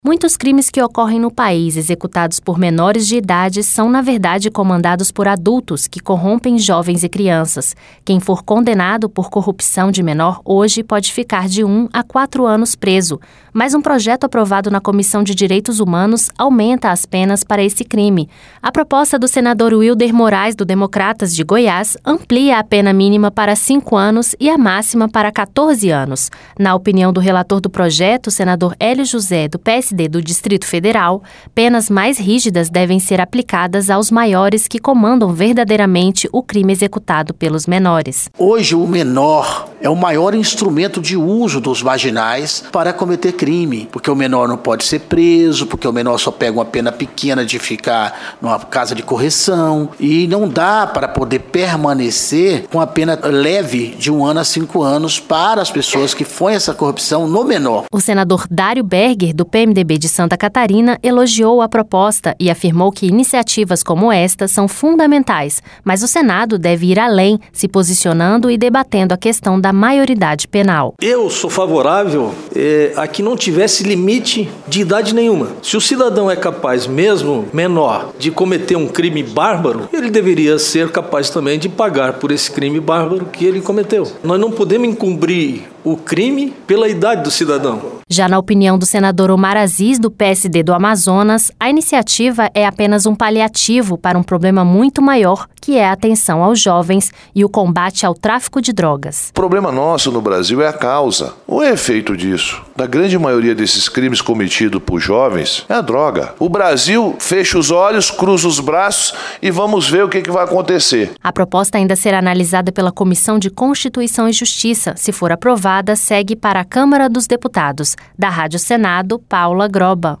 Muitos crimes que ocorrem no país executados por menores de idade são, na verdade, comandados por adultos que corrompem jovens e crianças. Quem for condenado por corrupção de menor hoje pode ficar de 1 a 4 anos preso. Mas um projeto aprovado na Comissão de Direitos Humanos aumenta as penas para esse crime. A proposta do senador Wilder Moraes, do Democratas de Goiás, amplia a pena mínima para 5 anos e a máxima para 14 anos. Na opinião do relator do projeto, o senador Hélio José, do PSD do Distrito Federal, penas mais rígidas devem ser aplicadas aos maiores que comandam verdadeiramente o crime executado pelos menores. Hoje, o menor é o maior instrumento de uso dos marginais para cometer crime, porque o menor não pode ser preso, porque o menor só pega uma pena pequena de ficar numa casa de correção e não dá para poder permanecer com a pena leve de 1 ano a 5 anos para as pessoas que foi essa corrupção no menor. O senador Dário Berger, do PMDB de Santa Catarina, elogiou a proposta e afirmou que iniciativas como esta são fundamentais, mas o Senado deve ir além, se posicionando e debatendo a questão da maioridade penal. Eu sou favorável a que não tivesse limite de idade nenhuma. Se o cidadão é capaz, mesmo menor, de cometer um crime bárbaro, ele deveria ser capaz também de pagar por esse crime bárbaro que ele cometeu. Nós não podemos encobrir o crime pela idade do cidadão. Já na opinião do senador Omar Aziz, do PSD do Amazonas, a iniciativa é apenas um paliativo para um problema muito maior, que é a atenção aos jovens e o combate ao tráfico de drogas. O problema nosso no Brasil é a causa, o efeito disso. Da grande maioria desses crimes cometidos por jovens é a droga. O Brasil fecha os olhos, cruza os braços e vamos ver o que vai acontecer. A proposta ainda será analisada pela Comissão de Constituição e Justiça. Se for aprovada, segue para a Câmara dos Deputados. Da Rádio Senado, Paula Groba.